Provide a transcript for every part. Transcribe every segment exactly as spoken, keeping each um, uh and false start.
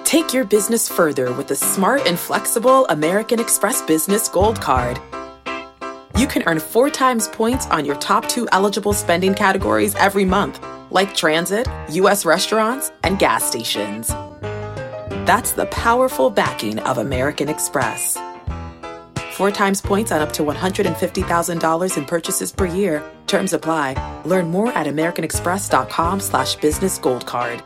Take your business further with the smart and flexible American Express Business Gold Card. You can earn four times points on your top two eligible spending categories every month, like transit, U S restaurants, and gas stations. That's the powerful backing of American Express. Four times points on up to one hundred fifty thousand dollars in purchases per year. Terms apply. Learn more at americanexpress.com slash business gold card.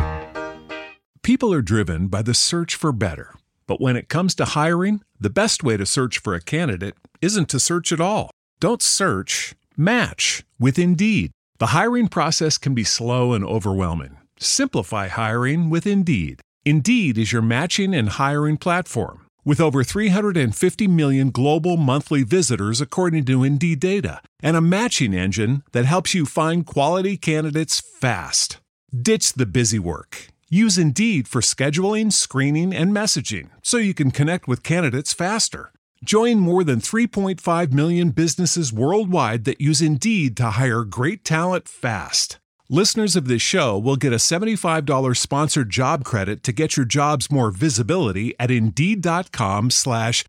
People are driven by the search for better. But when it comes to hiring, the best way to search for a candidate isn't to search at all. Don't search, match with Indeed. The hiring process can be slow and overwhelming. Simplify hiring with Indeed. Indeed is your matching and hiring platform. With over three hundred fifty million global monthly visitors according to Indeed data, and a matching engine that helps you find quality candidates fast. Ditch the busy work. Use Indeed for scheduling, screening, and messaging so you can connect with candidates faster. Join more than three point five million businesses worldwide that use Indeed to hire great talent fast. Listeners of this show will get a seventy-five dollars sponsored job credit to get your jobs more visibility at Indeed.com slash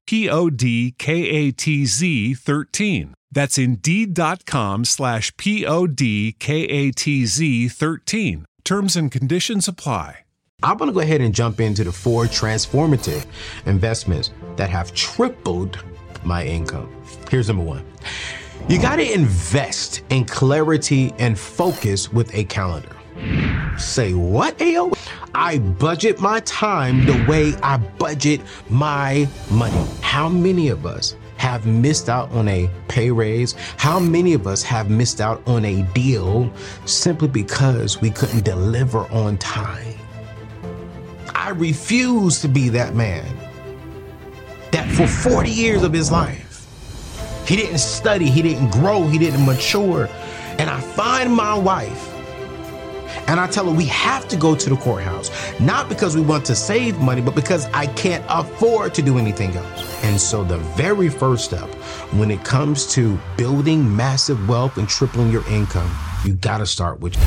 P-O-D-K-A-T-Z 13. That's Indeed.com slash P-O-D-K-A-T-Z 13. Terms and conditions apply. I'm going to go ahead and jump into the four transformative investments that have tripled my income. Here's number one. You got to invest in clarity and focus with a calendar. Say what, A O? I budget my time the way I budget my money. How many of us have missed out on a pay raise? How many of us have missed out on a deal simply because we couldn't deliver on time? I refuse to be that man that for forty years of his life, he didn't study, he didn't grow, he didn't mature. And I find my wife and I tell her we have to go to the courthouse, not because we want to save money, but because I can't afford to do anything else. And so the very first step when it comes to building massive wealth and tripling your income, you gotta start with.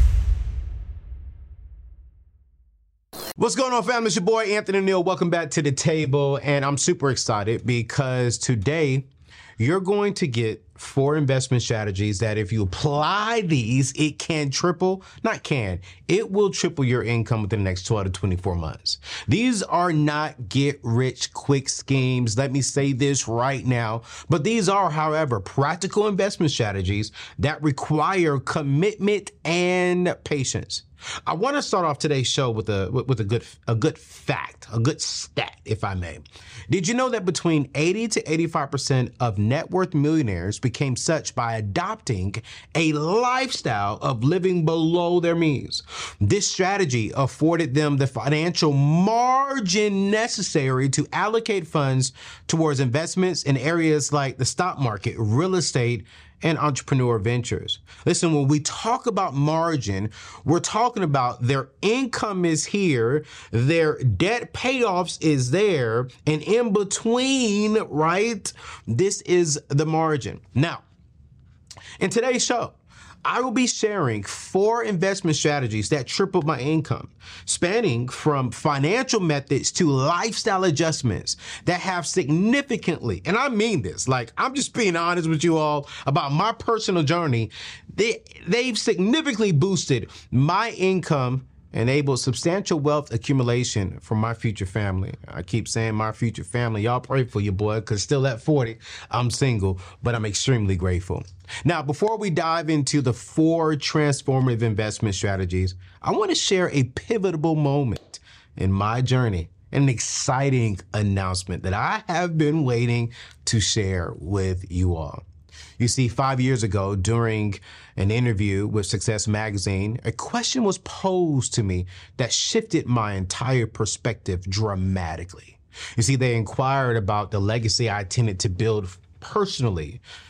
What's going on, family? It's your boy, Anthony Neal. Welcome back to the table. And I'm super excited because today you're going to get four investment strategies that if you apply these, it can triple, not can, it will triple your income within the next twelve to twenty-four months. These are not get rich quick schemes. Let me say this right now. But these are, however, practical investment strategies that require commitment and patience. I want to start off today's show with a with a good a good fact, a good stat, if I may. Did you know that between eighty to eighty-five percent of net worth millionaires became such by adopting a lifestyle of living below their means? This strategy afforded them the financial margin necessary to allocate funds towards investments in areas like the stock market, real estate, and entrepreneur ventures. Listen, when we talk about margin, we're talking about their income is here, their debt payoffs is there, and in between, right, this is the margin. Now, in today's show, I will be sharing four investment strategies that tripled my income, spanning from financial methods to lifestyle adjustments that have significantly, and I mean this, like I'm just being honest with you all about my personal journey. They, they've significantly boosted my income, enabled substantial wealth accumulation for my future family. I keep saying my future family. Y'all pray for your boy, because still at forty, I'm single, but I'm extremely grateful. Now, before we dive into the four transformative investment strategies, I want to share a pivotal moment in my journey, an exciting announcement that I have been waiting to share with you all. You see, five years ago, during an interview with Success Magazine, a question was posed to me that shifted my entire perspective dramatically. You see, they inquired about the legacy I intended to build personally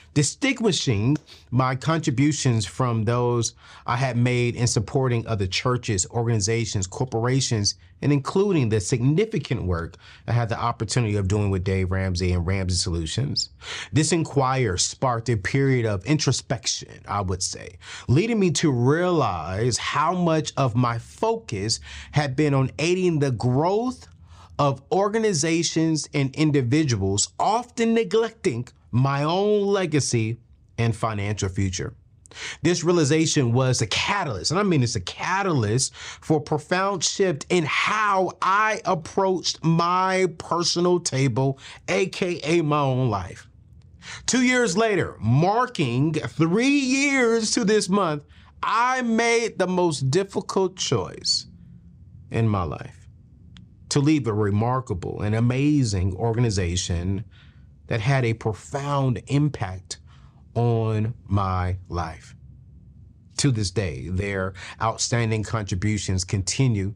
distinguishing my contributions from those I had made in supporting other churches, organizations, corporations, and including the significant work I had the opportunity of doing with Dave Ramsey and Ramsey Solutions. This inquiry sparked a period of introspection, I would say, leading me to realize how much of my focus had been on aiding the growth of organizations and individuals, often neglecting my own legacy and financial future. This realization was a catalyst, and I mean it's a catalyst for a profound shift in how I approached my personal table, aka my own life. Two years later, marking three years to this month, I made the most difficult choice in my life: to leave a remarkable and amazing organization that had a profound impact on my life. To this day, their outstanding contributions continue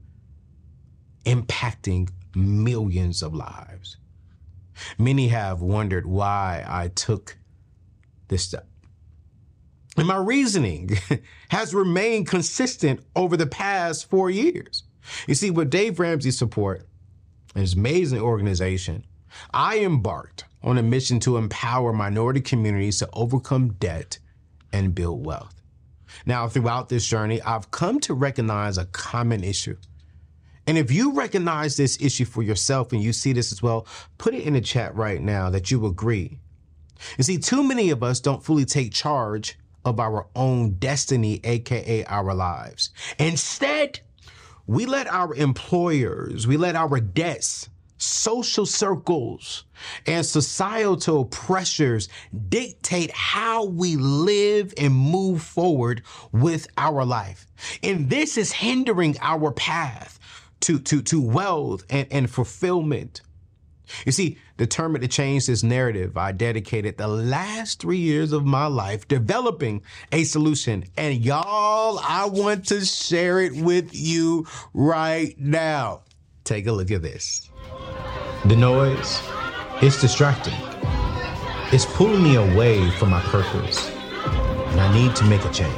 impacting millions of lives. Many have wondered why I took this step. And my reasoning has remained consistent over the past four years. You see, with Dave Ramsey's support and his amazing organization, I embarked on a mission to empower minority communities to overcome debt and build wealth. Now, throughout this journey, I've come to recognize a common issue. And if you recognize this issue for yourself and you see this as well, put it in the chat right now that you agree. You see, too many of us don't fully take charge of our own destiny, aka our lives. Instead, we let our employers, we let our debts, social circles, and societal pressures dictate how we live and move forward with our life. And this is hindering our path to, to, to wealth and, and fulfillment. You see, determined to change this narrative, I dedicated the last three years of my life developing a solution. And y'all, I want to share it with you right now. Take a look at this. The noise, it's distracting. It's pulling me away from my purpose, and I need to make a change.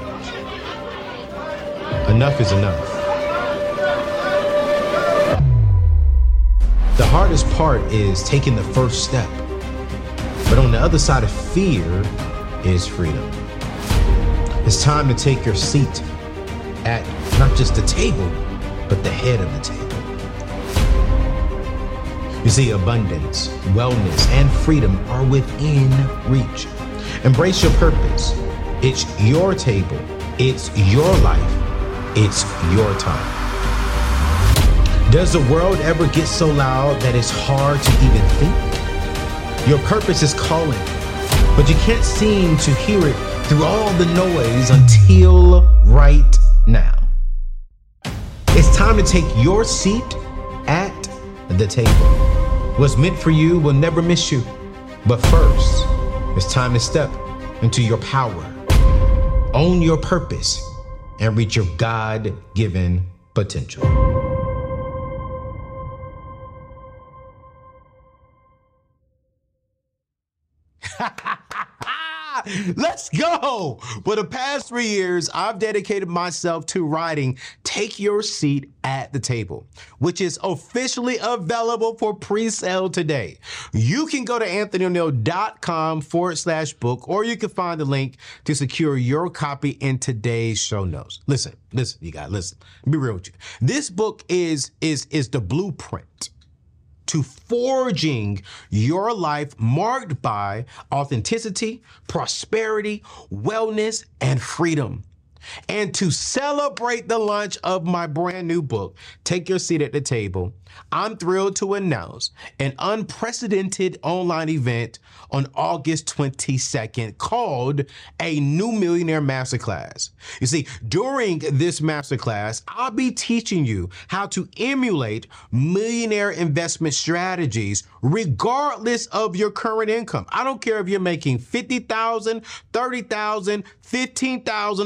Enough is enough. The hardest part is taking the first step, but on the other side of fear is freedom. It's time to take your seat at not just the table, but the head of the table. You see, abundance, wellness, and freedom are within reach. Embrace your purpose. It's your table. It's your life. It's your time. Does the world ever get so loud that it's hard to even think? Your purpose is calling, but you can't seem to hear it through all the noise until right now. It's time to take your seat at the table. What's meant for you will never miss you. But first, it's time to step into your power, own your purpose, and reach your God-given potential. Let's go. For the past three years, I've dedicated myself to writing Take Your Seat at the Table, which is officially available for pre-sale today. You can go to anthonyoneal.com forward slash book, or you can find the link to secure your copy in today's show notes. Listen, listen, you gotta listen. Be real with you. This book is, is, is the blueprint to forging your life marked by authenticity, prosperity, wellness, and freedom. And to celebrate the launch of my brand new book, Take Your Seat at the Table, I'm thrilled to announce an unprecedented online event on August twenty-second called a New Millionaire Masterclass. You see, during this masterclass, I'll be teaching you how to emulate millionaire investment strategies regardless of your current income. I don't care if you're making fifty thousand dollars, thirty thousand dollars, fifteen thousand dollars, or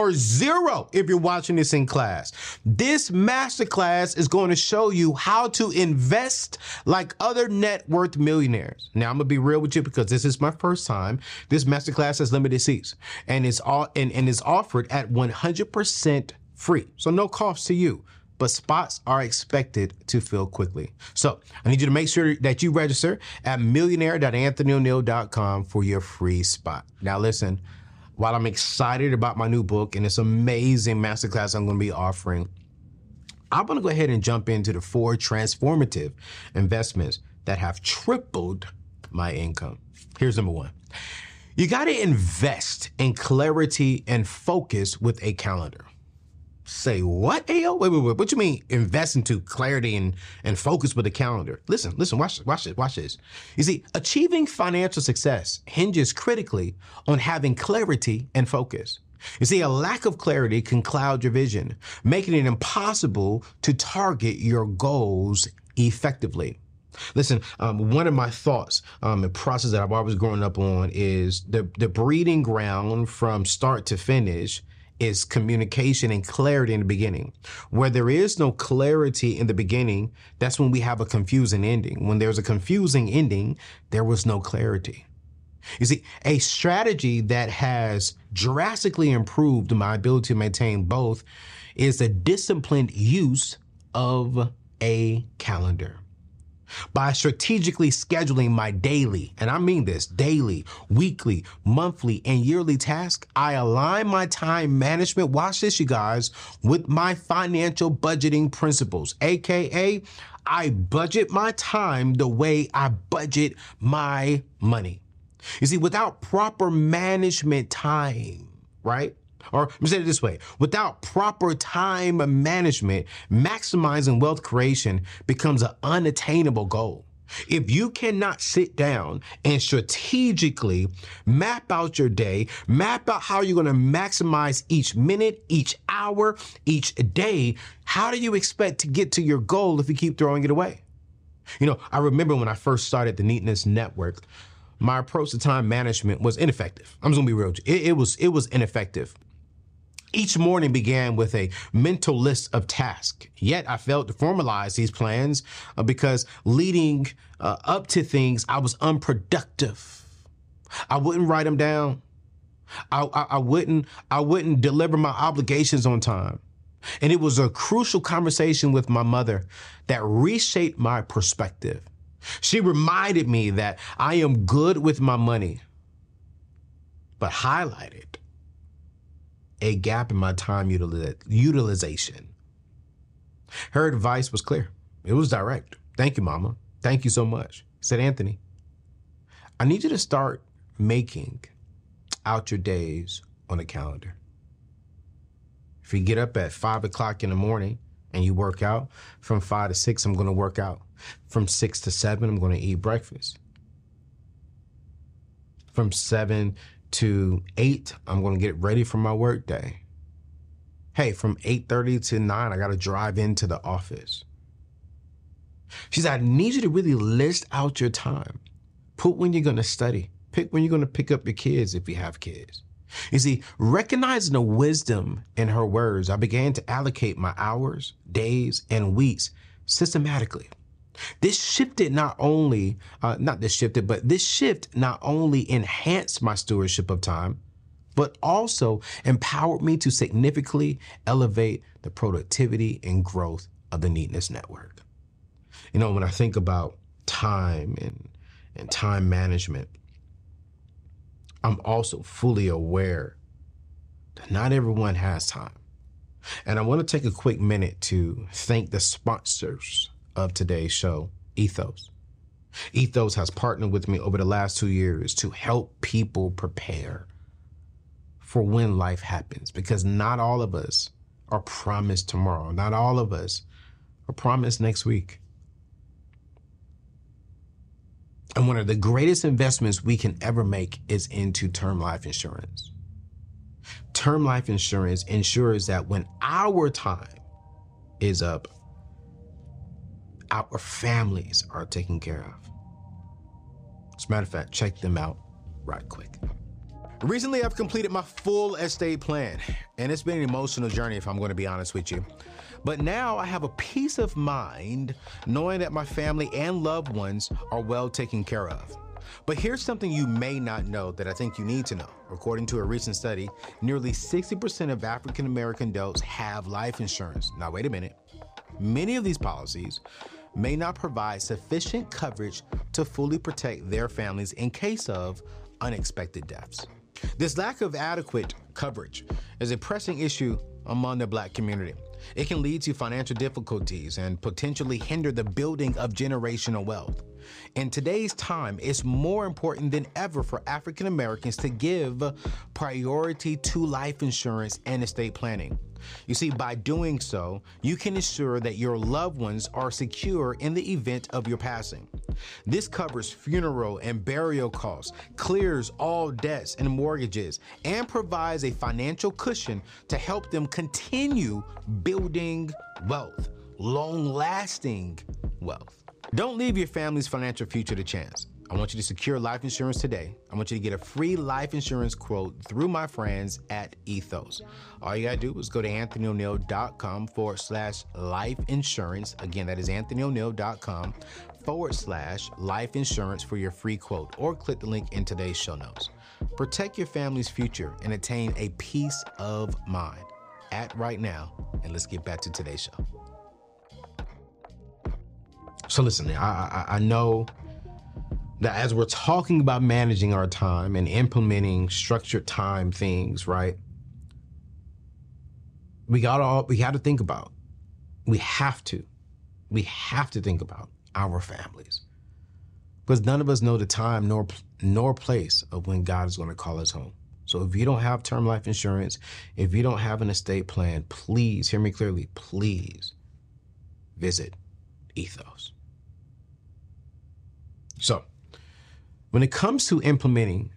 or zero if you're watching this in class. This masterclass is going to show you how to invest like other net worth millionaires. Now, I'm gonna be real with you because this is my first time. This masterclass has limited seats, and it's all and, and is offered at one hundred percent free, so no cost to you. But spots are expected to fill quickly. So I need you to make sure that you register at millionaire dot anthony o'neal dot com for your free spot. Now listen, while I'm excited about my new book and this amazing masterclass I'm gonna be offering, I'm gonna go ahead and jump into the four transformative investments that have tripled my income. Here's number one. You gotta invest in clarity and focus with a calendar. Say what, Ayo? Wait, wait, wait. What you mean invest into clarity and, and focus with a calendar? Listen, listen, watch this, watch this, watch this. You see, achieving financial success hinges critically on having clarity and focus. You see, a lack of clarity can cloud your vision, making it impossible to target your goals effectively. Listen, um, one of my thoughts, um, the process that I've always grown up on is the, the breeding ground from start to finish is communication and clarity in the beginning. Where there is no clarity in the beginning, that's when we have a confusing ending. When there's a confusing ending, there was no clarity. You see, a strategy that has drastically improved my ability to maintain both is the disciplined use of a calendar. By strategically scheduling my daily, and I mean this, daily, weekly, monthly, and yearly tasks, I align my time management, watch this, you guys, with my financial budgeting principles, A K A I budget my time the way I budget my money. You see, without proper management time, right? Or let me say it this way, without proper time management, maximizing wealth creation becomes an unattainable goal. If you cannot sit down and strategically map out your day, map out how you're going to maximize each minute, each hour, each day, how do you expect to get to your goal if you keep throwing it away? You know, I remember when I first started the Neatness Network, my approach to time management was ineffective. I'm just gonna be real. It, it was it was ineffective. Each morning began with a mental list of tasks, yet I failed to formalize these plans uh, because leading uh, up to things, I was unproductive. I wouldn't write them down. I, I, I wouldn't I wouldn't deliver my obligations on time. And it was a crucial conversation with my mother that reshaped my perspective. She reminded me that I am good with my money, but highlighted a gap in my time utili- utilization. Her advice was clear. It was direct. Thank you, Mama. Thank you so much. Said, Anthony, I need you to start making out your days on a calendar. If you get up at five o'clock in the morning and you work out, from five to six, I'm going to work out. From six to seven, I'm going to eat breakfast. From seven to eight, I'm going to get ready for my work day. Hey, from eight thirty to nine, I got to drive into the office. She said, I need you to really list out your time. Put when you're going to study. Pick when you're going to pick up your kids if you have kids. You see, recognizing the wisdom in her words, I began to allocate my hours, days, and weeks systematically. This shifted not only, uh, not this shifted, but this shift not only enhanced my stewardship of time, but also empowered me to significantly elevate the productivity and growth of the Neatness Network. You know, when I think about time and, and time management, I'm also fully aware that not everyone has time. And I want to take a quick minute to thank the sponsors of today's show, Ethos. Ethos has partnered with me over the last two years to help people prepare for when life happens, because not all of us are promised tomorrow. Not all of us are promised next week. And one of the greatest investments we can ever make is into term life insurance. Term life insurance ensures that when our time is up, our families are taken care of. As a matter of fact, check them out right quick. Recently, I've completed my full estate plan, and it's been an emotional journey, if I'm going to be honest with you. But now I have a peace of mind knowing that my family and loved ones are well taken care of. But here's something you may not know that I think you need to know. According to a recent study, nearly sixty percent of African American adults have life insurance. Now, wait a minute. Many of these policies may not provide sufficient coverage to fully protect their families in case of unexpected deaths. This lack of adequate coverage is a pressing issue among the Black community. It can lead to financial difficulties and potentially hinder the building of generational wealth. In today's time, it's more important than ever for African Americans to give priority to life insurance and estate planning. You see, by doing so, you can ensure that your loved ones are secure in the event of your passing. This covers funeral and burial costs, clears all debts and mortgages, and provides a financial cushion to help them continue building wealth, long-lasting wealth. Don't leave your family's financial future to chance. I want you to secure life insurance today. I want you to get a free life insurance quote through my friends at Ethos. All you gotta do is go to anthonyoneal.com forward slash life insurance. Again, that is anthonyoneal.com forward slash life insurance for your free quote, or click the link in today's show notes. Protect your family's future and attain a peace of mind. Act right now, and let's get back to today's show. So listen, I, I, I know that as we're talking about managing our time and implementing structured time things, right? We got all we got to think about. We have to. We have to think about our families, because none of us know the time nor nor place of when God is going to call us home. So if you don't have term life insurance, if you don't have an estate plan, please hear me clearly. Please visit Ethos. So, when it comes to implementing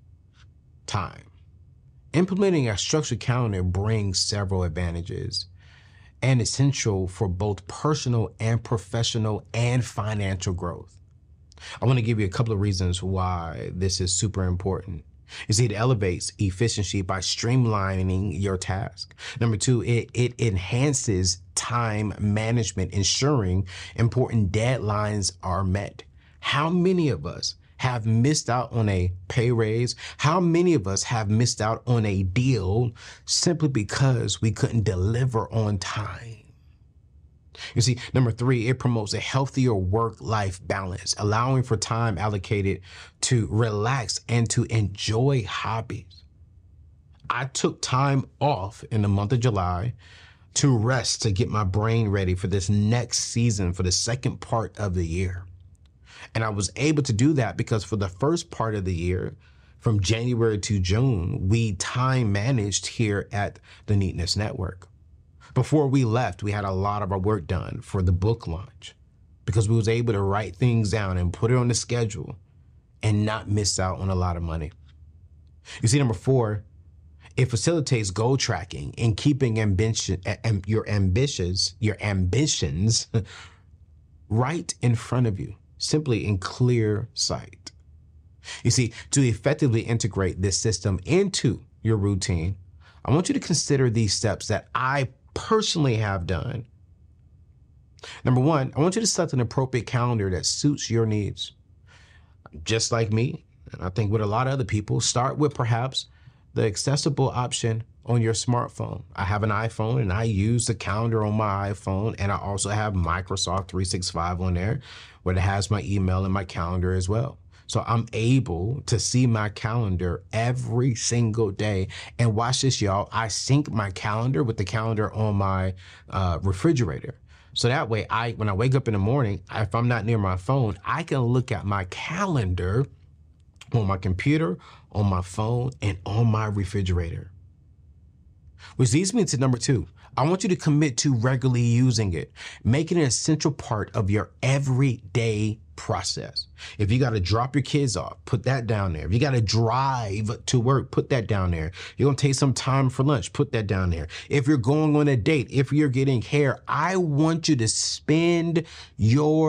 time, implementing a structured calendar brings several advantages and essential for both personal and professional and financial growth. I want to give you a couple of reasons why this is super important. You see, it elevates efficiency by streamlining your task. Number two, it, it enhances time management, ensuring important deadlines are met. How many of us have missed out on a pay raise? How many of us have missed out on a deal simply because we couldn't deliver on time? You see, number three, it promotes a healthier work-life balance, allowing for time allocated to relax and to enjoy hobbies. I took time off in the month of July to rest, to get my brain ready for this next season, for the second part of the year. And I was able to do that because for the first part of the year, from January to June, we time managed here at the Neatness Network. Before we left, we had a lot of our work done for the book launch because we was able to write things down and put it on the schedule and not miss out on a lot of money. You see, number four, it facilitates goal tracking and keeping ambition, am, your ambitions, your ambitions right in front of you, simply in clear sight. You see, to effectively integrate this system into your routine, I want you to consider these steps that I personally have done. Number one, I want you to set an appropriate calendar that suits your needs. Just like me, and I think with a lot of other people, start with perhaps the accessible option on your smartphone. I have an iPhone and I use the calendar on my iPhone, and I also have Microsoft three sixty-five on there where it has my email and my calendar as well. So I'm able to see my calendar every single day. And watch this, y'all. I sync my calendar with the calendar on my uh, refrigerator. So that way, I when I wake up in the morning, if I'm not near my phone, I can look at my calendar on my computer, on my phone, and on my refrigerator. Which leads me to number two. I want you to commit to regularly using it, making it an essential part of your everyday process. If you got to drop your kids off, put that down there. If you got to drive to work, put that down there. You're going to take some time for lunch, put that down there. If you're going on a date, if you're getting hair, I want you to spend your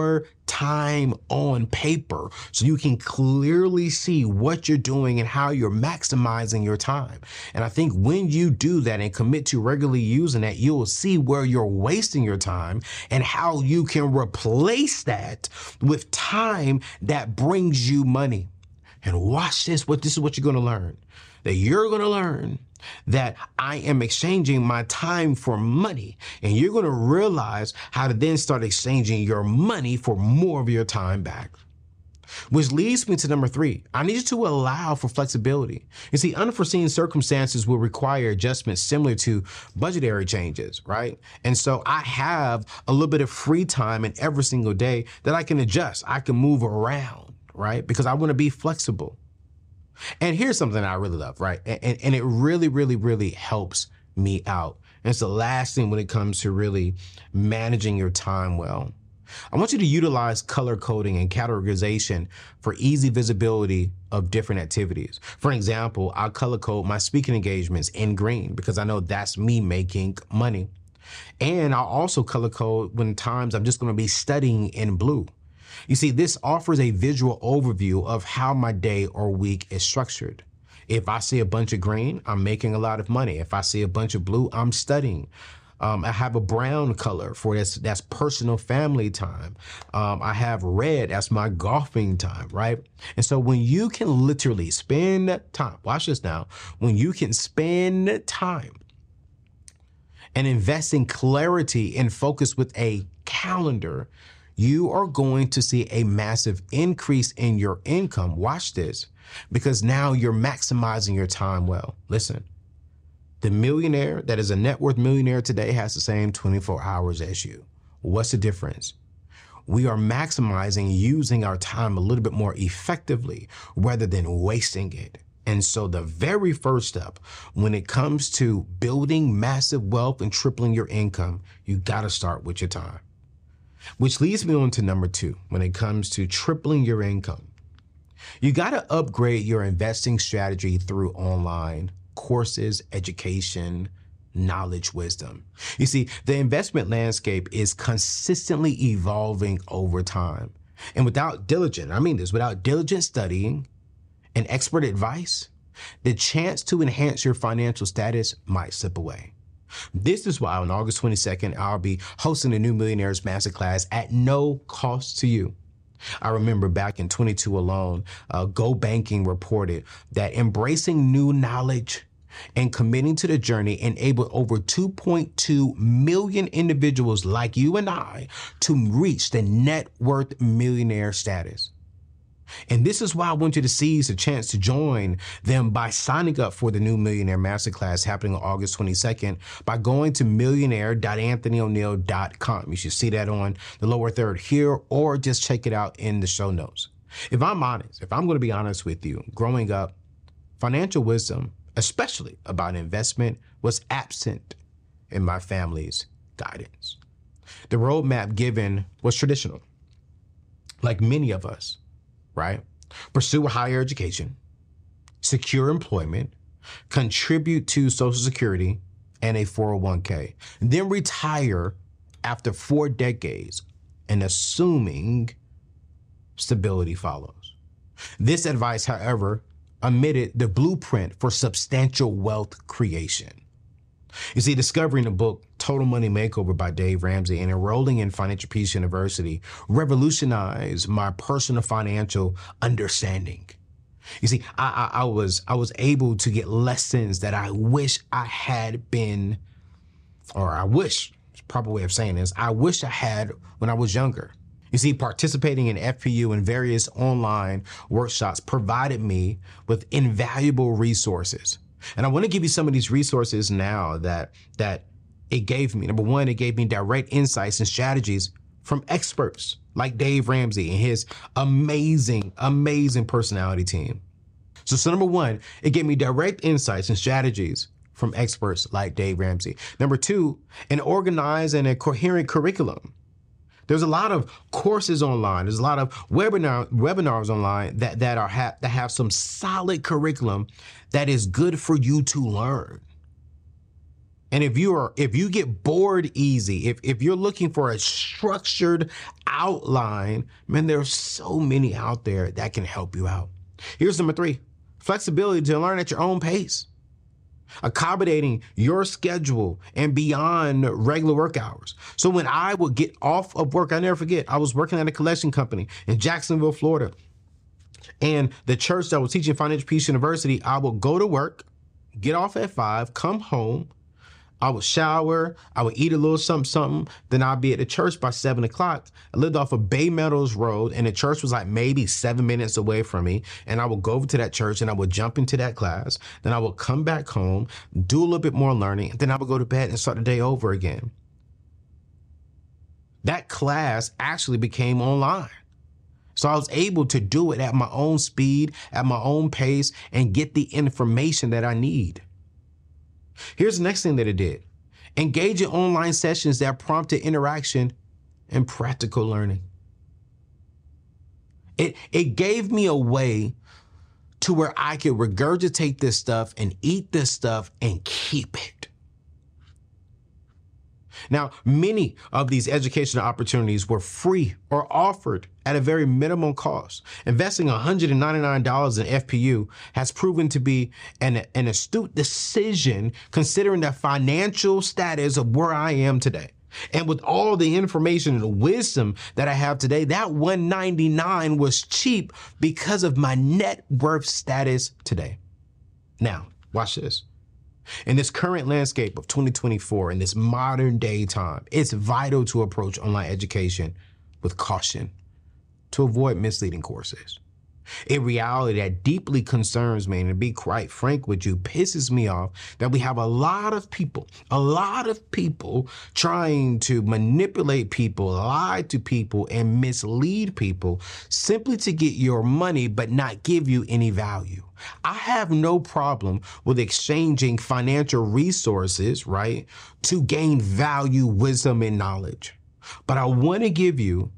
time on paper so you can clearly see what you're doing and how you're maximizing your time. And I think when you do that and commit to regularly using that, you'll see where you're wasting your time and how you can replace that with time that brings you money. And watch this, what this is what you're going to learn. That you're going to learn that I am exchanging my time for money. And you're going to realize how to then start exchanging your money for more of your time back. Which leads me to number three. I need you to allow for flexibility. You see, unforeseen circumstances will require adjustments similar to budgetary changes, right? And so I have a little bit of free time in every single day that I can adjust. I can move around, right? Because I want to be flexible. And here's something I really love, right? And, and it really, really, really helps me out. And it's the last thing when it comes to really managing your time well. I want you to utilize color coding and categorization for easy visibility of different activities. For example, I'll color code my speaking engagements in green because I know that's me making money. And I'll also color code when times I'm just going to be studying in blue. You see, this offers a visual overview of how my day or week is structured. If I see a bunch of green, I'm making a lot of money. If I see a bunch of blue, I'm studying. Um, I have a brown color for this, that's personal family time. Um, I have red, that's my golfing time, right? And so when you can literally spend time, watch this now, when you can spend time and invest in clarity and focus with a calendar, you are going to see a massive increase in your income. Watch this, because now you're maximizing your time well. Listen, the millionaire that is a net worth millionaire today has the same twenty-four hours as you. What's the difference? We are maximizing using our time a little bit more effectively rather than wasting it. And so the very first step when it comes to building massive wealth and tripling your income, you got to start with your time. Which leads me on to number two, when it comes to tripling your income. You got to upgrade your investing strategy through online courses, education, knowledge, wisdom. You see, the investment landscape is consistently evolving over time. And without diligent, I mean this, without diligent studying and expert advice, the chance to enhance your financial status might slip away. This is why on August twenty-second, I'll be hosting the New Millionaires Masterclass at no cost to you. I remember back in twenty-two alone, uh, Go Banking reported that embracing new knowledge and committing to the journey enabled over two point two million individuals like you and I to reach the net worth millionaire status. And this is why I want you to seize the chance to join them by signing up for the New Millionaire Masterclass happening on August twenty-second by going to millionaire dot anthony o'neal dot com. You should see that on the lower third here, or just check it out in the show notes. If I'm honest, if I'm going to be honest with you, growing up, financial wisdom, especially about investment, was absent in my family's guidance. The roadmap given was traditional, like many of us. Right? Pursue a higher education, secure employment, contribute to Social Security and a four oh one k, then retire after four decades and assuming stability follows. This advice, however, omitted the blueprint for substantial wealth creation. You see, discovering the book Total Money Makeover by Dave Ramsey and enrolling in Financial Peace University revolutionized my personal financial understanding. You see, I, I, I was I was able to get lessons that I wish I had been, or I wish, proper way of saying this, I wish I had when I was younger. You see, participating in F P U and various online workshops provided me with invaluable resources. And I want to give you some of these resources now that that it gave me. Number one, it gave me direct insights and strategies from experts like Dave Ramsey and his amazing, amazing personality team. So, so number one, it gave me direct insights and strategies from experts like Dave Ramsey. Number two, an organized and a coherent curriculum. There's a lot of courses online. There's a lot of webinar webinars online that, that are ha that have some solid curriculum that is good for you to learn. And if you are, if you get bored easy, if, if you're looking for a structured outline, man, there's so many out there that can help you out. Here's number three, flexibility to learn at your own pace. Accommodating your schedule and beyond regular work hours. So when I would get off of work, I never forget, I was working at a collection company in Jacksonville, Florida. And the church that was teaching Financial Peace University, I would go to work, get off at five, come home, I would shower, I would eat a little something, something, then I'd be at the church by seven o'clock. I lived off of Bay Meadows Road, and the church was like maybe seven minutes away from me. And I would go over to that church and I would jump into that class. Then I would come back home, do a little bit more learning, and then I would go to bed and start the day over again. That class actually became online. So I was able to do it at my own speed, at my own pace, and get the information that I need. Here's the next thing that it did. Engage in online sessions that prompted interaction and practical learning. It, it gave me a way to where I could regurgitate this stuff and eat this stuff and keep it. Now, many of these educational opportunities were free or offered at a very minimum cost. Investing one hundred ninety-nine dollars in F P U has proven to be an, an astute decision considering the financial status of where I am today. And with all the information and the wisdom that I have today, that one hundred ninety-nine dollars was cheap because of my net worth status today. Now, watch this. In this current landscape of twenty twenty-four, in this modern day time, it's vital to approach online education with caution to avoid misleading courses. A reality that deeply concerns me, and to be quite frank with you, pisses me off, that we have a lot of people, a lot of people trying to manipulate people, lie to people, and mislead people simply to get your money but not give you any value. I have no problem with exchanging financial resources, right, to gain value, wisdom, and knowledge. But I want to give you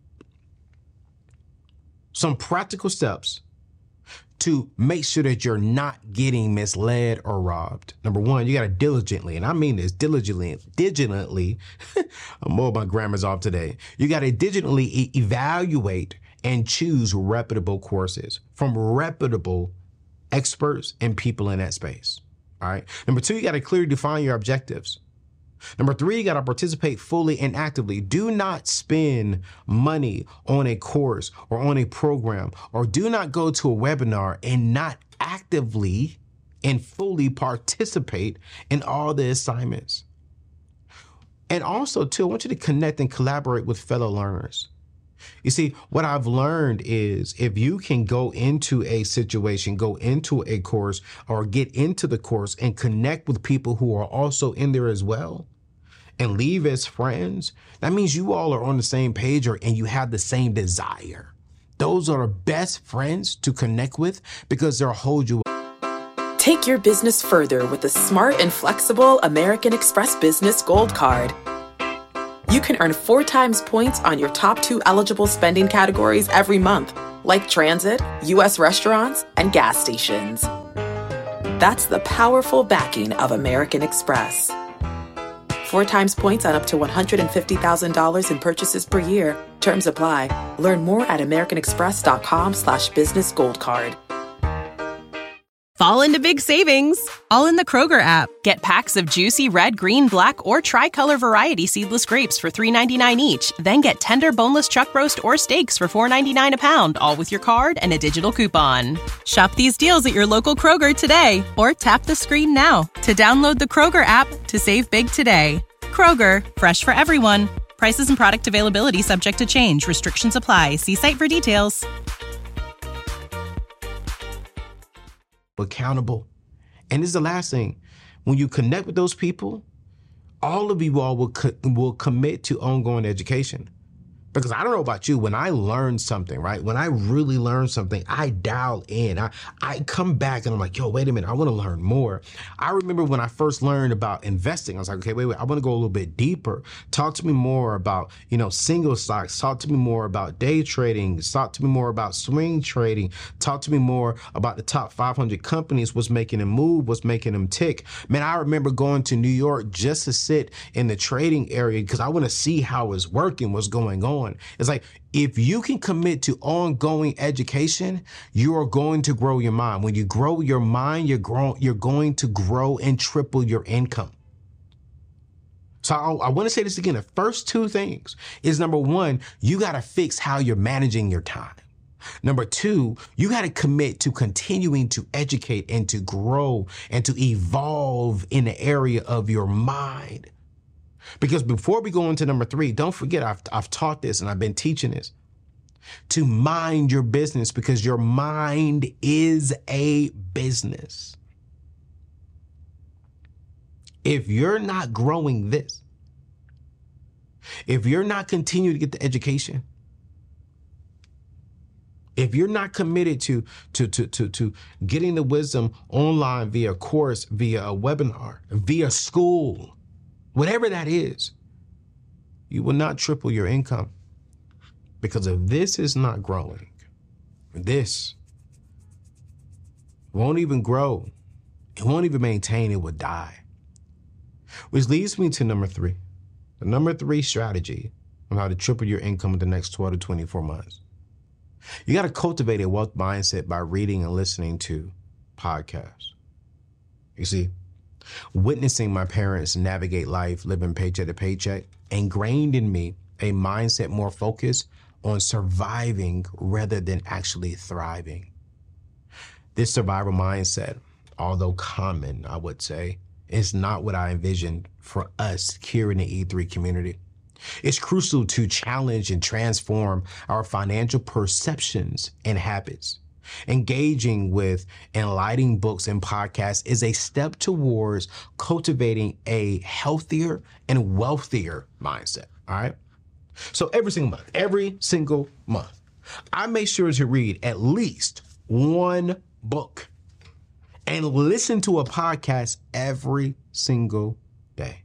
some practical steps to make sure that you're not getting misled or robbed. Number one, you got to diligently, and I mean this diligently, diligently, more of my grammar's off today. You got to diligently e- evaluate and choose reputable courses from reputable experts and people in that space. All right. Number two, you got to clearly define your objectives. Number three, you got to participate fully and actively. Do not spend money on a course or on a program, or do not go to a webinar and not actively and fully participate in all the assignments. And also, too, I want you to connect and collaborate with fellow learners. You see, what I've learned is if you can go into a situation, go into a course, or get into the course and connect with people who are also in there as well, and leave as friends, that means you all are on the same page, or and you have the same desire. Those are the best friends to connect with because they'll hold you. Take your business further with the smart and flexible American Express Business Gold Card. You can earn four times points on your top two eligible spending categories every month, like transit, U S restaurants, and gas stations. That's the powerful backing of American Express. Four times points on up to one hundred fifty thousand dollars in purchases per year. Terms apply. Learn more at americanexpress.com slash business gold card. Fall into big savings, all in the Kroger app. Get packs of juicy red, green, black, or tricolor variety seedless grapes for three ninety-nine each. Then get tender boneless chuck roast or steaks for four ninety-nine a pound, all with your card and a digital coupon. Shop these deals at your local Kroger today, or tap the screen now to download the Kroger app to save big today. Kroger, fresh for everyone. Prices and product availability subject to change. Restrictions apply. See site for details. Accountable. And this is the last thing. When you connect with those people, all of you all will co- will commit to ongoing education. Because I don't know about you, when I learn something, right? When I really learn something, I dial in. I, I come back and I'm like, yo, wait a minute, I want to learn more. I remember when I first learned about investing, I was like, okay, wait, wait, I want to go a little bit deeper. Talk to me more about, you know, single stocks. Talk to me more about day trading. Talk to me more about swing trading. Talk to me more about the top five hundred companies, what's making them move, what's making them tick. Man, I remember going to New York just to sit in the trading area because I want to see how it's working, what's going on. It's like, if you can commit to ongoing education, you are going to grow your mind. When you grow your mind, you're, grow, you're going to grow and triple your income. So I, I want to say this again. The first two things is, number one, you got to fix how you're managing your time. Number two, you got to commit to continuing to educate and to grow and to evolve in the area of your mind. Because before we go into number three, don't forget, I've, I've taught this and I've been teaching this, to mind your business, because your mind is a business. If you're not growing this, if you're not continuing to get the education, if you're not committed to, to, to, to, to getting the wisdom online via a course, via a webinar, via school, whatever that is, you will not triple your income. Because if this is not growing, this won't even grow. It won't even maintain. It will die. Which leads me to number three. The number three strategy on how to triple your income in the next twelve to twenty-four months. You got to cultivate a wealth mindset by reading and listening to podcasts. You see, witnessing my parents navigate life, living paycheck to paycheck, ingrained in me a mindset more focused on surviving rather than actually thriving. This survival mindset, although common, I would say, is not what I envisioned for us here in the E three community. It's crucial to challenge and transform our financial perceptions and habits. Engaging with enlightening books and podcasts is a step towards cultivating a healthier and wealthier mindset, all right? So every single month, every single month, I make sure to read at least one book and listen to a podcast every single day.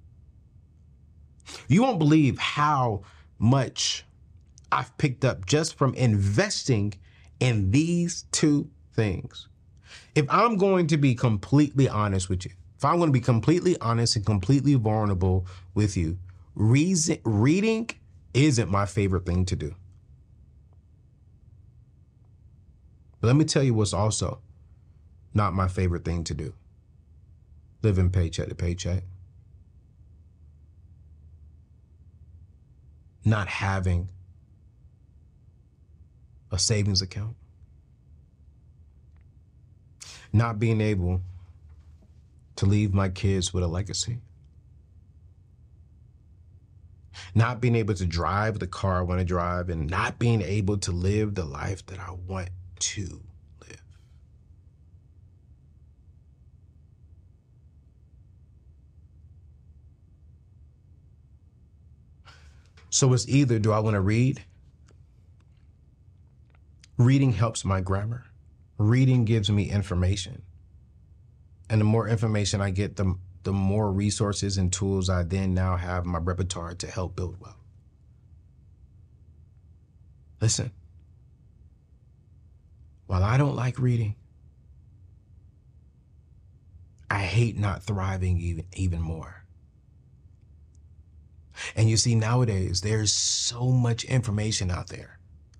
You won't believe how much I've picked up just from investing in these two things. If I'm going to be completely honest with you, if I'm going to be completely honest and completely vulnerable with you, reason, reading isn't my favorite thing to do. But let me tell you what's also not my favorite thing to do. Living paycheck to paycheck. Not having a savings account. Not being able to leave my kids with a legacy. Not being able to drive the car I want to drive, and not being able to live the life that I want to live. So it's either, do I want to read? Reading helps my grammar. Reading gives me information. And the more information I get, the, the more resources and tools I then now have in my repertoire to help build wealth. Listen, while I don't like reading, I hate not thriving even, even more. And you see, nowadays, there's so much information out there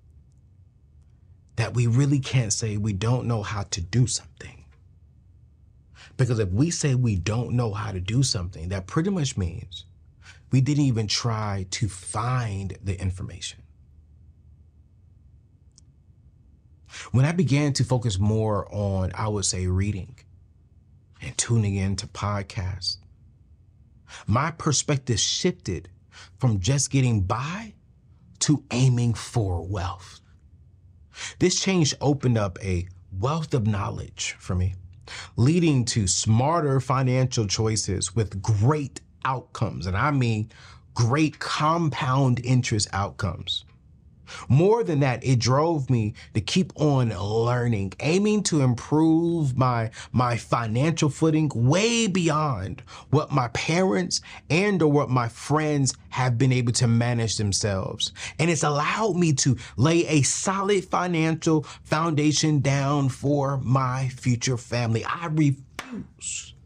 that we really can't say we don't know how to do something. Because if we say we don't know how to do something, that pretty much means we didn't even try to find the information. When I began to focus more on, I would say, reading and tuning into podcasts, my perspective shifted from just getting by to aiming for wealth. This change opened up a wealth of knowledge for me, leading to smarter financial choices with great outcomes. And I mean great compound interest outcomes. More than that, it drove me to keep on learning, aiming to improve my, my financial footing way beyond what my parents and or what my friends have been able to manage themselves. And it's allowed me to lay a solid financial foundation down for my future family. I refuse.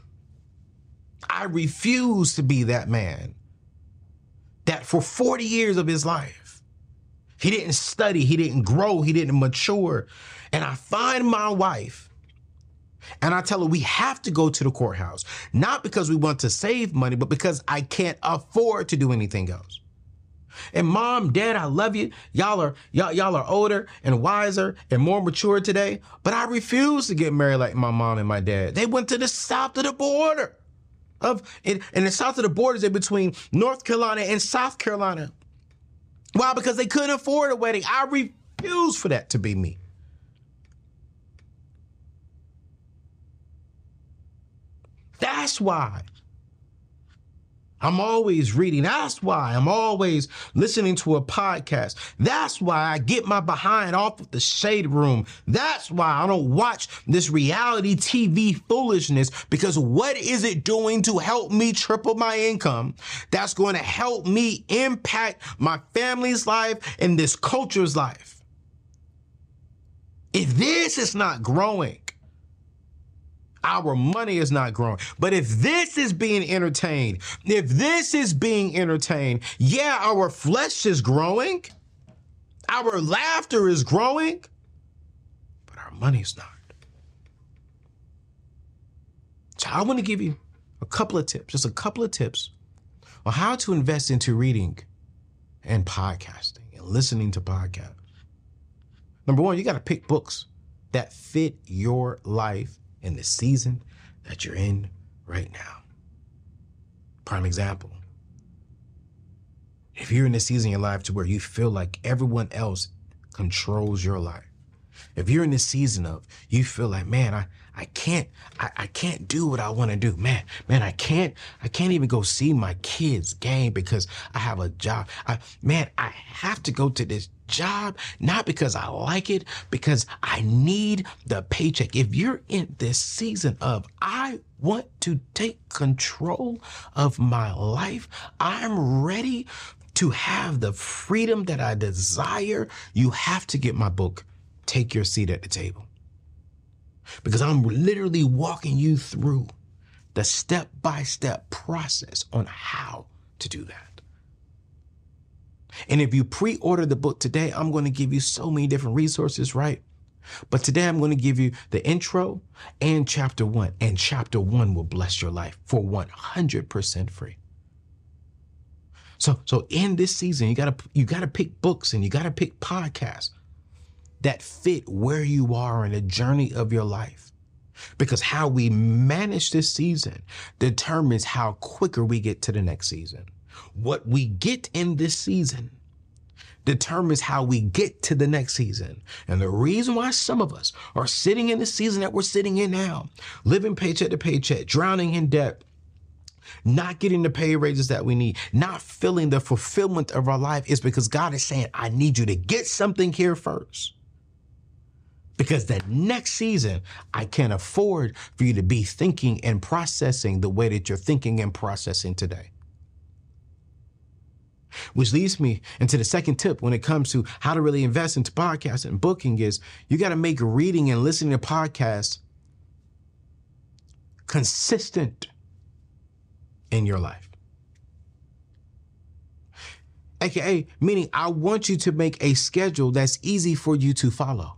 I refuse to be that man that for forty years of his life, he didn't study, he didn't grow, he didn't mature. And I find my wife and I tell her we have to go to the courthouse, not because we want to save money, but because I can't afford to do anything else. And mom, dad, I love you. Y'all are, y'all, y'all are older and wiser and more mature today, but I refuse to get married like my mom and my dad. They went to the south of the border of, and, and the south of the border is in between North Carolina and South Carolina. Why? Because they couldn't afford a wedding. I refuse for that to be me. That's why I'm always reading. That's why I'm always listening to a podcast. That's why I get my behind off of the shade room. That's why I don't watch this reality T V foolishness, because what is it doing to help me triple my income? That's going to help me impact my family's life and this culture's life. If this is not growing, our money is not growing. But if this is being entertained, if this is being entertained, yeah, our flesh is growing, our laughter is growing, but our money's not. So I want to give you a couple of tips, just a couple of tips on how to invest into reading and podcasting and listening to podcasts. Number one, you got to pick books that fit your life in the season that you're in right now. Prime example. If you're in a season in your life to where you feel like everyone else controls your life, if you're in this season of you feel like, man, I, I can't, I, I can't do what I want to do. Man, man, I can't, I can't even go see my kids' game because I have a job. I, man, I have to go to this job, not because I like it, because I need the paycheck. If you're in this season of, I want to take control of my life, I'm ready to have the freedom that I desire, you have to get my book, Take Your Seat at the Table. Because I'm literally walking you through the step-by-step process on how to do that. And if you pre-order the book today, I'm going to give you so many different resources, right? But today I'm going to give you the intro and chapter one. And chapter one will bless your life for one hundred percent free. So, so in this season, you gotta, you gotta pick books and you gotta pick podcasts that fit where you are in the journey of your life. Because how we manage this season determines how quicker we get to the next season. What we get in this season determines how we get to the next season. And the reason why some of us are sitting in the season that we're sitting in now, living paycheck to paycheck, drowning in debt, not getting the pay raises that we need, not feeling the fulfillment of our life, is because God is saying, I need you to get something here first. Because the next season, I can't afford for you to be thinking and processing the way that you're thinking and processing today. Which leads me into the second tip when it comes to how to really invest into podcasts and booking is you got to make reading and listening to podcasts consistent in your life. A K A, meaning I want you to make a schedule that's easy for you to follow.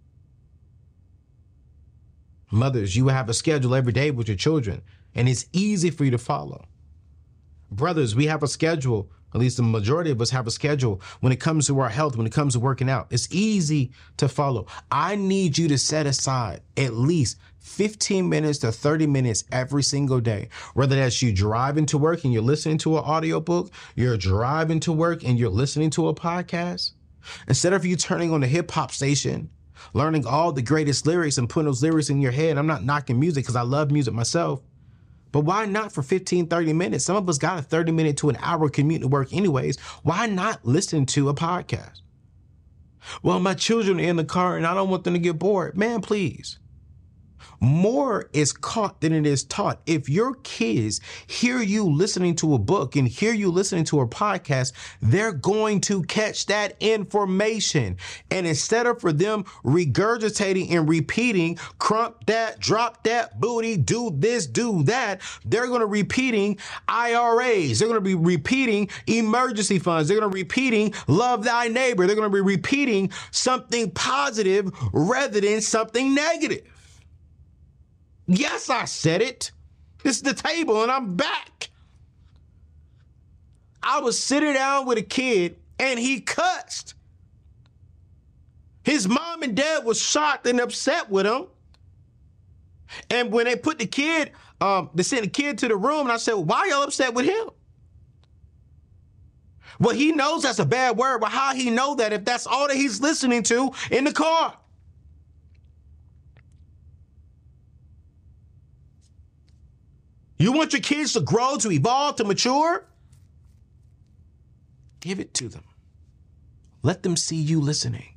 Mothers, you have a schedule every day with your children, and it's easy for you to follow. Brothers, we have a schedule. At least the majority of us have a schedule when it comes to our health, when it comes to working out. It's easy to follow. I need you to set aside at least fifteen minutes to thirty minutes every single day. Whether that's you driving to work and you're listening to an audiobook, you're driving to work and you're listening to a podcast. Instead of you turning on the hip hop station, learning all the greatest lyrics and putting those lyrics in your head. I'm not knocking music because I love music myself. But why not for fifteen, thirty minutes? Some of us got a thirty minute to an hour commute to work anyways. Why not listen to a podcast? Well, my children are in the car and I don't want them to get bored. Man, please. More is caught than it is taught. If your kids hear you listening to a book and hear you listening to a podcast, they're going to catch that information. And instead of for them regurgitating and repeating, crump that, drop that, booty, do this, do that, they're going to repeating I R As. They're going to be repeating emergency funds. They're going to be repeating love thy neighbor. They're going to be repeating something positive rather than something negative. Yes, I said it. This is the table and I'm back. I was sitting down with a kid and he cussed. His mom and dad was shocked and upset with him. And when they put the kid, um, they sent the kid to the room and I said, why y'all upset with him? Well, he knows that's a bad word, but how he know that if that's all that he's listening to in the car? You want your kids to grow, to evolve, to mature? Give it to them. Let them see you listening.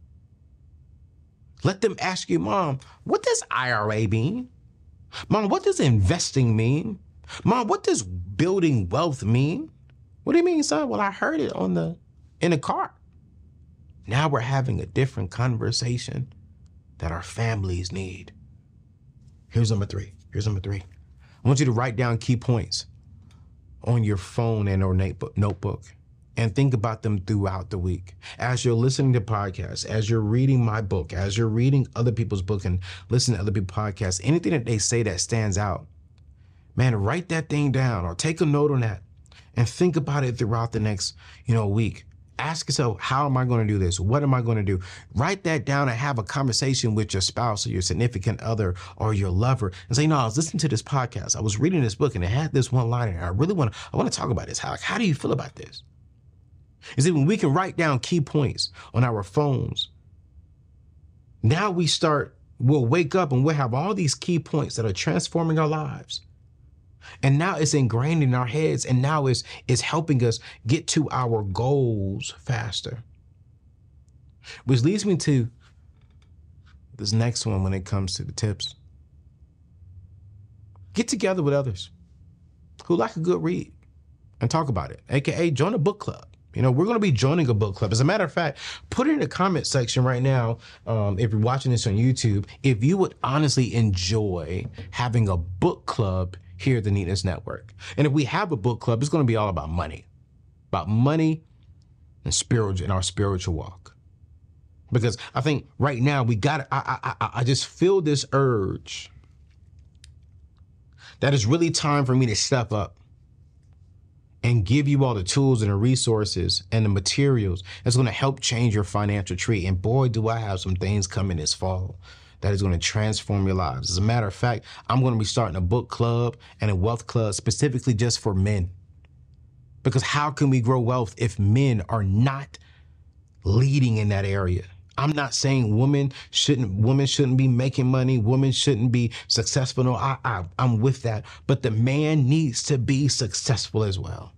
Let them ask you, Mom, what does I R A mean? Mom, what does investing mean? Mom, what does building wealth mean? What do you mean, son? Well, I heard it on the in the car. Now we're having a different conversation that our families need. Here's number three. Here's number three. I want you to write down key points on your phone and or notebook and think about them throughout the week. As you're listening to podcasts, as you're reading my book, as you're reading other people's book and listening to other people's podcasts, anything that they say that stands out, man, write that thing down or take a note on that and think about it throughout the next, you know, week. Ask yourself, how am I going to do this? What am I going to do? Write that down and have a conversation with your spouse or your significant other or your lover and say, you know, I was listening to this podcast. I was reading this book and it had this one line in it. I really want to, I want to talk about this. How, how do you feel about this? You see, when we can write down key points on our phones, now we start, we'll wake up and we'll have all these key points that are transforming our lives. And now it's ingrained in our heads, and now it's, it's helping us get to our goals faster. Which leads me to this next one when it comes to the tips. Get together with others who like a good read and talk about it, A K A join a book club. You know, we're going to be joining a book club. As a matter of fact, put it in the comment section right now, um, if you're watching this on YouTube, if you would honestly enjoy having a book club here at the Neatness Network. And if we have a book club, it's going to be all about money, about money and spiritual, in our spiritual walk. Because I think right now we got, I, I, I, I just feel this urge that it's really time for me to step up and give you all the tools and the resources and the materials that's going to help change your financial tree. And boy, do I have some things coming this fall that is going to transform your lives. As a matter of fact, I'm going to be starting a book club and a wealth club specifically just for men. Because how can we grow wealth if men are not leading in that area? I'm not saying women shouldn't women shouldn't be making money, women shouldn't be successful. No, I, I, I'm with that. But the man needs to be successful as well.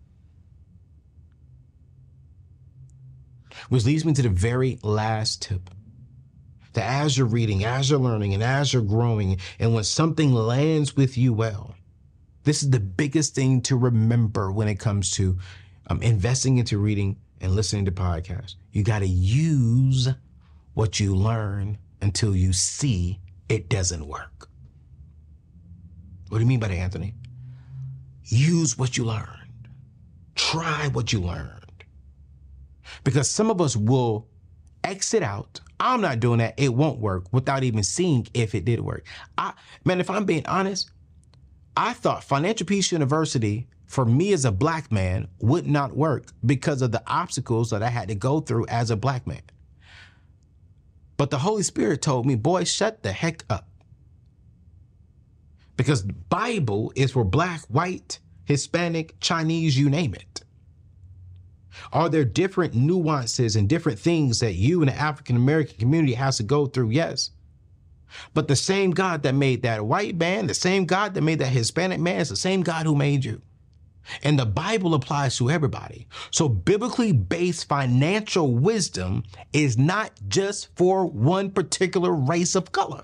Which leads me to the very last tip. That as you're reading, as you're learning, and as you're growing, and when something lands with you well, this is the biggest thing to remember when it comes to um, investing into reading and listening to podcasts. You got to use what you learn until you see it doesn't work. What do you mean by that, Anthony? Use what you learned. Try what you learned. Because some of us will exit out. I'm not doing that. It won't work without even seeing if it did work. I, man, if I'm being honest, I thought Financial Peace University for me as a black man would not work because of the obstacles that I had to go through as a black man. But the Holy Spirit told me, boy, shut the heck up. Because the Bible is for black, white, Hispanic, Chinese, you name it. Are there different nuances and different things that you in the African American community has to go through? Yes. But the same God that made that white man, the same God that made that Hispanic man, is the same God who made you. And the Bible applies to everybody. So biblically based financial wisdom is not just for one particular race of color.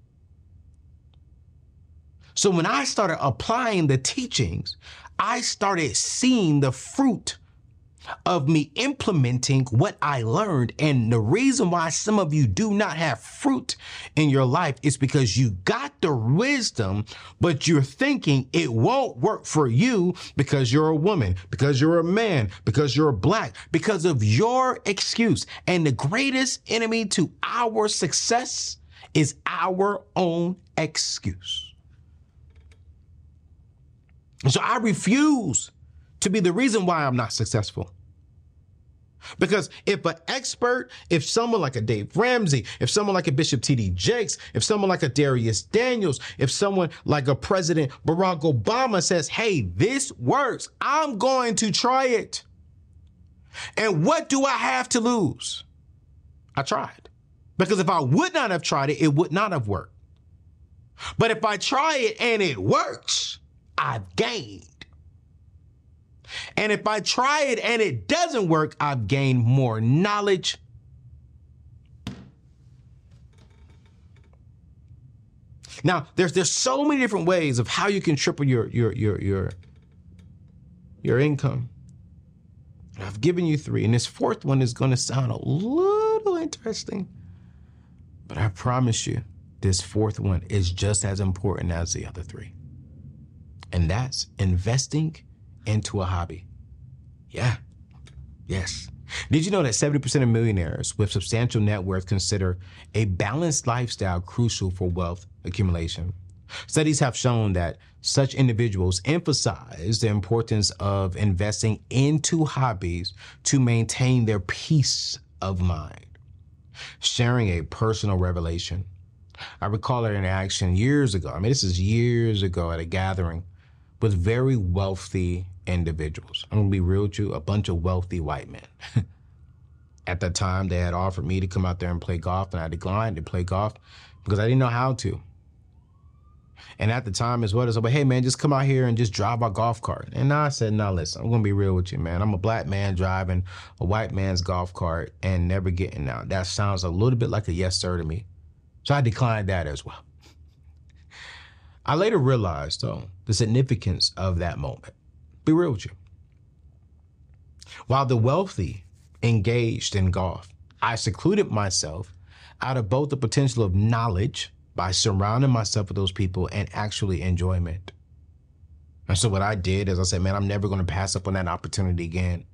So when I started applying the teachings, I started seeing the fruit of me implementing what I learned. And the reason why some of you do not have fruit in your life is because you got the wisdom, but you're thinking it won't work for you because you're a woman, because you're a man, because you're black, because of your excuse. And the greatest enemy to our success is our own excuse. So I refuse to be the reason why I'm not successful. Because if an expert, if someone like a Dave Ramsey, if someone like a Bishop T D Jakes, if someone like a Darius Daniels, if someone like a President Barack Obama says, hey, this works, I'm going to try it. And what do I have to lose? I tried. Because if I would not have tried it, it would not have worked. But if I try it and it works, I've gained. And if I try it and it doesn't work, I've gained more knowledge. Now, there's there's so many different ways of how you can triple your your your your your income. I've given you three, and this fourth one is going to sound a little interesting, but I promise you, this fourth one is just as important as the other three. And that's investing into a hobby. Yeah. Yes. Did you know that seventy percent of millionaires with substantial net worth consider a balanced lifestyle crucial for wealth accumulation? Studies have shown that such individuals emphasize the importance of investing into hobbies to maintain their peace of mind. Sharing a personal revelation. I recall an interaction years ago. I mean, this is years ago at a gathering with very wealthy individuals. I'm gonna be real with you, a bunch of wealthy white men. At that time, they had offered me to come out there and play golf, and I declined to play golf because I didn't know how to. And at the time as well, it's like, hey man, just come out here and just drive our golf cart. And I said, no, listen, I'm gonna be real with you, man. I'm a black man driving a white man's golf cart and never getting out. That sounds a little bit like a yes sir to me. So I declined that as well. I later realized, though, the significance of that moment. Be real with you. While the wealthy engaged in golf, I secluded myself out of both the potential of knowledge by surrounding myself with those people and actually enjoyment. And so what I did is I said, man, I'm never going to pass up on that opportunity again.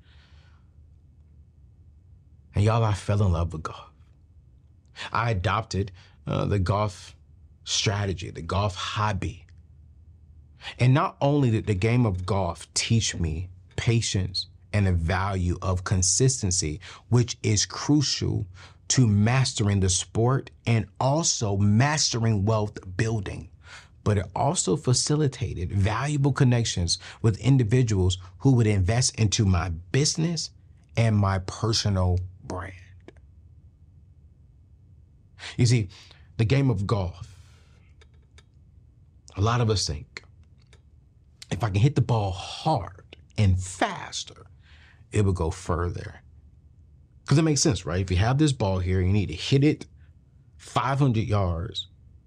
And y'all, I fell in love with golf. I adopted uh, the golf strategy, the golf hobby. And not only did the game of golf teach me patience and the value of consistency, which is crucial to mastering the sport and also mastering wealth building, but it also facilitated valuable connections with individuals who would invest into my business and my personal brand. You see, the game of golf, a lot of us think, if I can hit the ball hard and faster, it will go further. Because it makes sense, right? If you have this ball here, you need to hit it five hundred yards.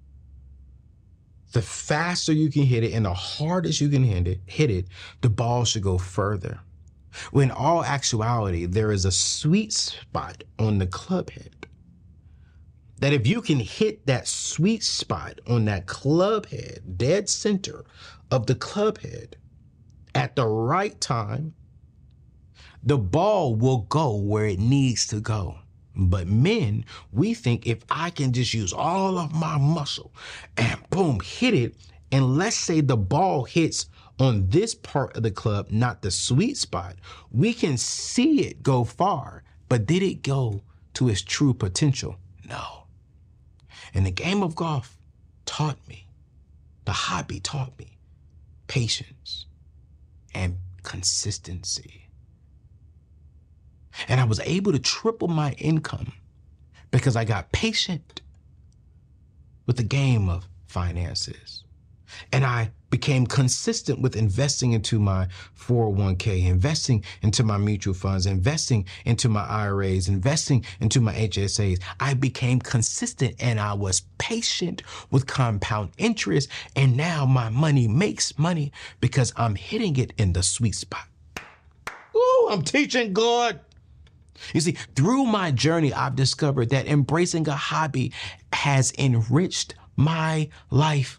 The faster you can hit it and the hardest you can hit it, hit it, the ball should go further. When in all actuality, there is a sweet spot on the club head. That if you can hit that sweet spot on that club head, dead center of the club head, at the right time, the ball will go where it needs to go. But men, we think if I can just use all of my muscle and boom, hit it, and let's say the ball hits on this part of the club, not the sweet spot, we can see it go far, but did it go to its true potential? No. And the game of golf taught me, the hobby taught me patience and consistency. And I was able to triple my income because I got patient with the game of finances. And I became consistent with investing into my four oh one k, investing into my mutual funds, investing into my I R As, investing into my H S As. I became consistent and I was patient with compound interest. And now my money makes money because I'm hitting it in the sweet spot. Ooh, I'm teaching good. You see, through my journey, I've discovered that embracing a hobby has enriched my life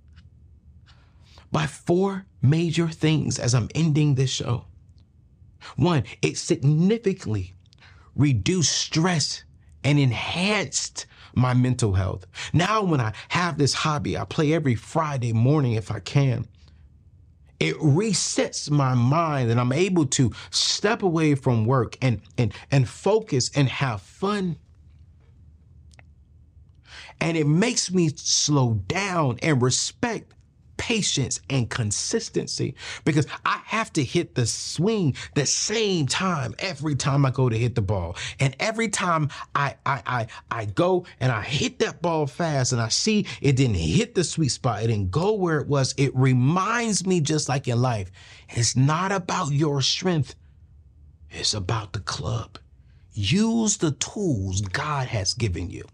by four major things as I'm ending this show. One, it significantly reduced stress and enhanced my mental health. Now, when I have this hobby, I play every Friday morning if I can. It resets my mind and I'm able to step away from work and, and, and focus and have fun. And it makes me slow down and respect patience and consistency because I have to hit the swing the same time every time I go to hit the ball. And every time I, I, I, I go and I hit that ball fast and I see it didn't hit the sweet spot, it didn't go where it was, it reminds me, just like in life, it's not about your strength, it's about the club. Use the tools God has given you.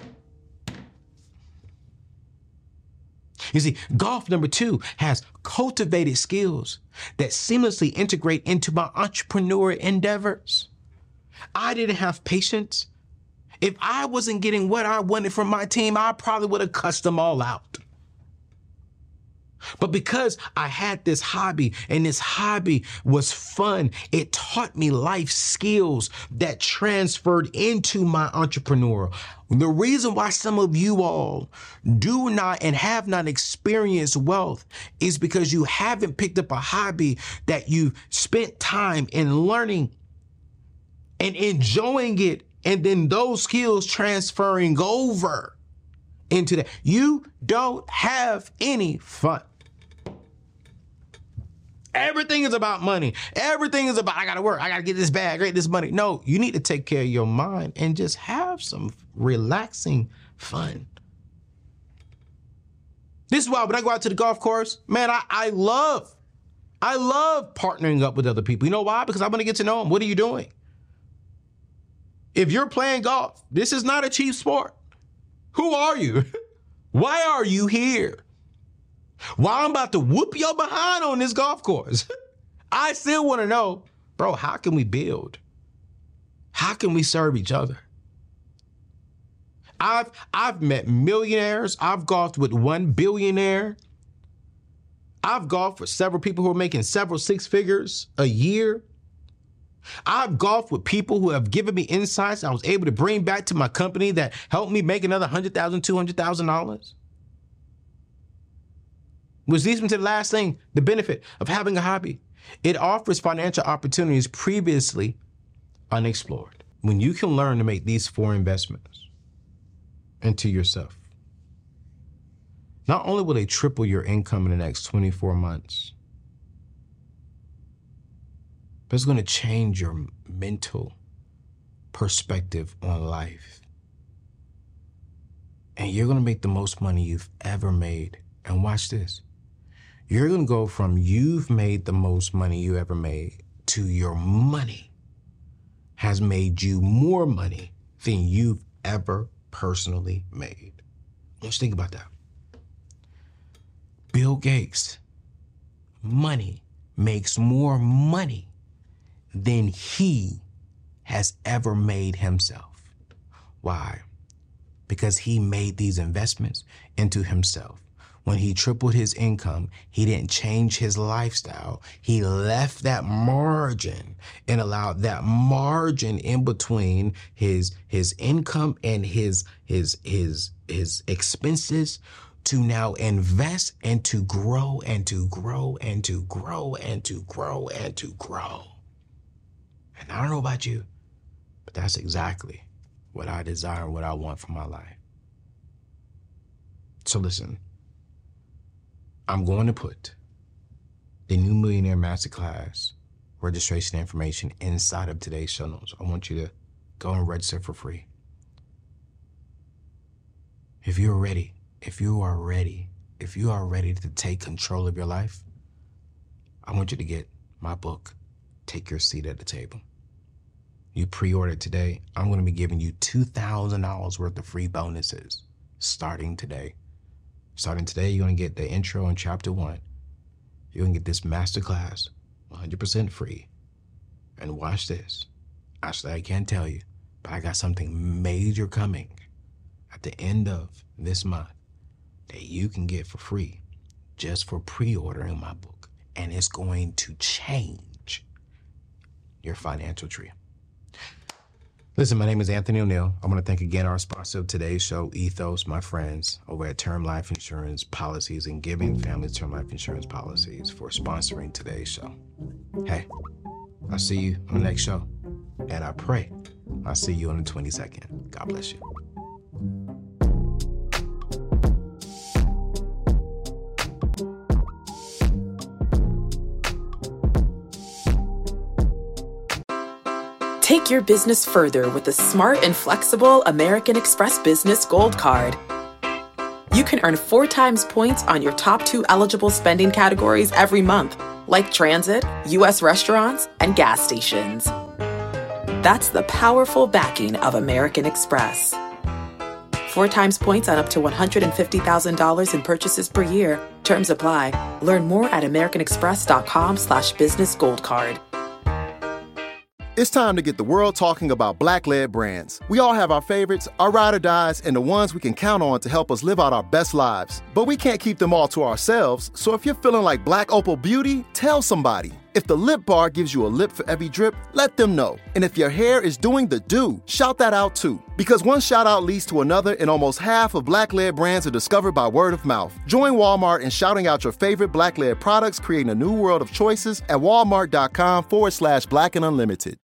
You see, golf, number two, has cultivated skills that seamlessly integrate into my entrepreneur endeavors. I didn't have patience. If I wasn't getting what I wanted from my team, I probably would have cussed them all out. But because I had this hobby and this hobby was fun, it taught me life skills that transferred into my entrepreneur. The reason why some of you all do not and have not experienced wealth is because you haven't picked up a hobby that you spent time in learning and enjoying it, and then those skills transferring over into that. You don't have any fun. Everything is about money. Everything is about, I gotta work, I gotta get this bag, get this money. No, you need to take care of your mind and just have some relaxing fun. This is why when I go out to the golf course, man, I, I love, I love partnering up with other people. You know why? Because I want to get to know them. What are you doing? If you're playing golf, this is not a cheap sport. Who are you? Why are you here? While I'm about to whoop your behind on this golf course, I still want to know, bro, how can we build? How can we serve each other? I've I've met millionaires. I've golfed with one billionaire. I've golfed with several people who are making several six figures a year. I've golfed with people who have given me insights I was able to bring back to my company that helped me make another one hundred thousand dollars, two hundred thousand dollars. Which leads me to the last thing, the benefit of having a hobby. It offers financial opportunities previously unexplored. When you can learn to make these four investments into yourself, not only will they triple your income in the next twenty-four months, but it's going to change your mental perspective on life. And you're going to make the most money you've ever made. And watch this. You're going to go from you've made the most money you ever made to your money has made you more money than you've ever personally made. Let's think about that. Bill Gates, money makes more money than he has ever made himself. Why? Because he made these investments into himself. When he tripled his income, he didn't change his lifestyle. He left that margin and allowed that margin in between his his income and his his his his expenses to now invest and to grow and to grow and to grow and to grow and to grow. And I don't know about you, but that's exactly what I desire, what I want for my life. So listen. I'm going to put the New Millionaire Masterclass registration information inside of today's show notes. I want you to go and register for free. If you're ready if you are ready, if you are ready to take control of your life, I want you to get my book, Take Your Seat at the Table. You pre-order today, I'm going to be giving you two thousand dollars worth of free bonuses starting today. Starting today, you're going to get the intro in chapter one. You're going to get this masterclass one hundred percent free. And watch this. Actually, I can't tell you, but I got something major coming at the end of this month that you can get for free just for pre-ordering my book. And it's going to change your financial tree. Listen, my name is Anthony O'Neill. I want to thank again our sponsor of today's show, Ethos, my friends over at Term Life Insurance Policies and Giving Families Term Life Insurance Policies for sponsoring today's show. Hey, I'll see you on the next show. And I pray I'll see you on the twenty-second. God bless you. Take your business further with the smart and flexible American Express Business Gold Card. You can earn four times points on your top two eligible spending categories every month, like transit, U S restaurants, and gas stations. That's the powerful backing of American Express. Four times points on up to one hundred fifty thousand dollars in purchases per year. Terms apply. Learn more at americanexpress.com slash business gold card. It's time to get the world talking about Black-led brands. We all have our favorites, our ride or dies, and the ones we can count on to help us live out our best lives. But we can't keep them all to ourselves, so if you're feeling like Black Opal Beauty, tell somebody. If the Lip Bar gives you a lip for every drip, let them know. And if your hair is doing the do, shout that out too. Because one shout out leads to another, and almost half of Black-led brands are discovered by word of mouth. Join Walmart in shouting out your favorite Black-led products, creating a new world of choices at walmart.com forward slash black and unlimited.